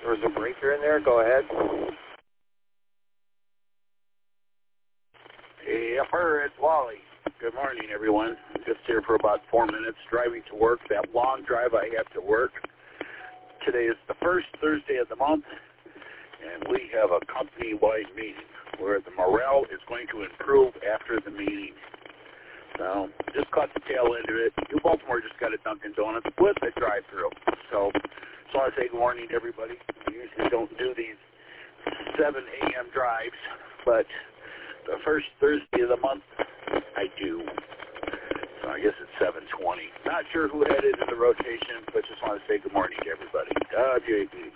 There was a breaker in there. Go ahead. Hey, it's Wally. Good morning, everyone. Just here for about 4 minutes, driving to work. That long drive I have to work. Today is the first Thursday of the month, and we have a company-wide meeting where the morale is going to improve after the meeting. So, just caught the tail end of it. New Baltimore just got a Dunkin' Donuts with a drive-thru. So, just want to say good morning to everybody. We usually don't do these 7 a.m. drives, but the first Thursday of the month, I do. So I guess it's 7:20. Not sure who had it in the rotation, but just want to say good morning to everybody. WAP.